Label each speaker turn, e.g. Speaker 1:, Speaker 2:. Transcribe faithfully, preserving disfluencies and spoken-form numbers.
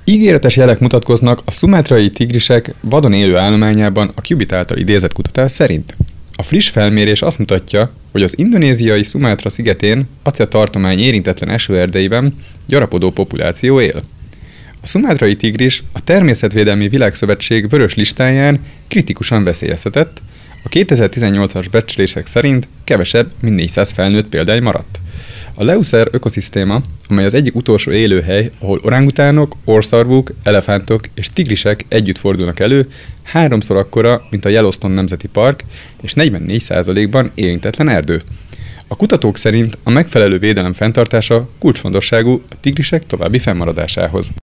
Speaker 1: Ígéretes jelek mutatkoznak a szumátrai tigrisek vadon élő állományában a Cubit által idézett kutatás szerint. A friss felmérés azt mutatja, hogy az indonéziai Szumátra szigetén, Aceh tartomány érintetlen esőerdeiben gyarapodó populáció él. A szumátrai tigris a Természetvédelmi Világszövetség vörös listáján kritikusan veszélyeztetett, a kétezer-tizennyolcas becslések szerint kevesebb, mint négyszáz felnőtt példány maradt. A Leuser ökoszisztéma, amely az egyik utolsó élőhely, ahol orangutánok, orrszarvúk, elefántok és tigrisek együtt fordulnak elő, háromszor akkora, mint a Yellowstone Nemzeti Park, és negyvennégy százalékban érintetlen erdő. A kutatók szerint a megfelelő védelem fenntartása kulcsfontosságú a tigrisek további fennmaradásához.